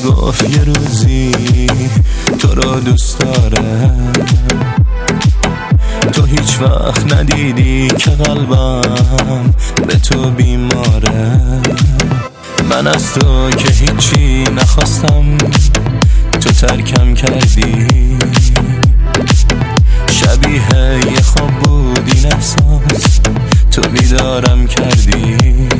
گفت یه روزی تو رو دوست داره، تو هیچ وقت ندیدی که قلبم به تو بیماره. من از تو که هیچی نخواستم، تو ترکم کردی. شبیه یه خواب بود این احساس، تو بیدارم کردی.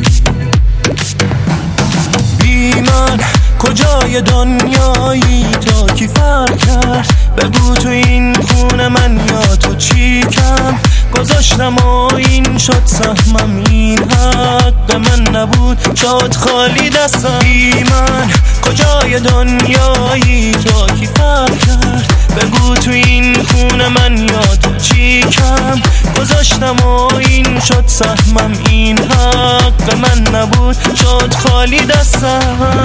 بی من کجای دنیایی؟ تو کی فرق کرد؟ بگو تو این خونه من یا تو چیکم گذاشتم و این شد سهمم. این حق من نبود، شد خالی دستم. بی من کجای دنیایی؟ تو کی فرق کرد؟ بگو تو این خونه من یا تو چیکم گذاشتم و این شد سهمم. این حق من نبود، شد خالی دستم.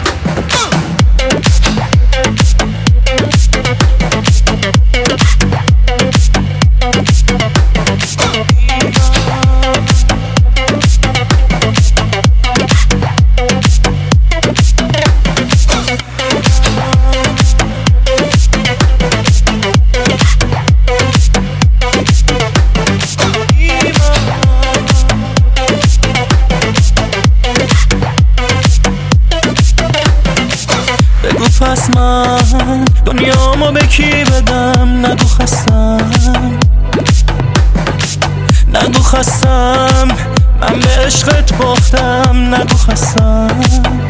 پس من دنیامو به کی بدم؟ نگو خستم، من به عشقت باختم. نگو خستم،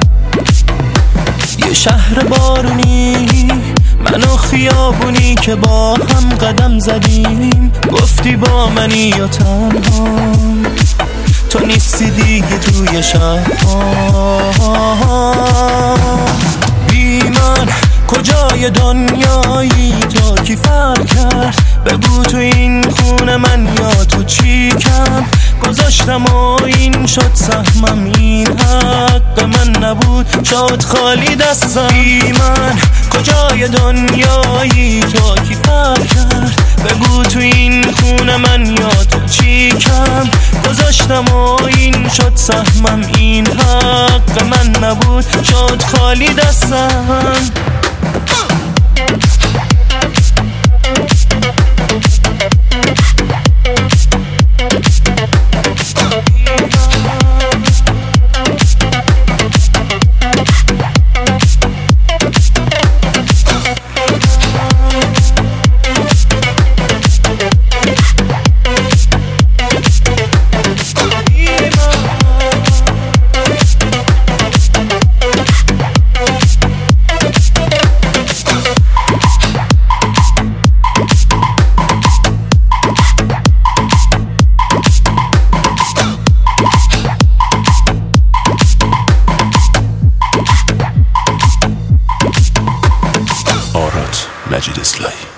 یه شهر بارونی من و خیابونی که با هم قدم زدیم. گفتی با منی یا تنها، تو نیستی دیگه توی شهر. من کجای دنیایی؟ تو کی فرق کرد؟ بگو تو این خونه من یا تو چیکم گذاشتم و این شد سهمم. این حق من نبود، شد خالی دستم. بی من کجای دنیایی؟ تو کی فرق کرد؟ بگو تو این خونه من یا تو چیکم گذاشتم و این شد سهمم. این حق من نبود، شد خالی دستم. مجید اسلامی.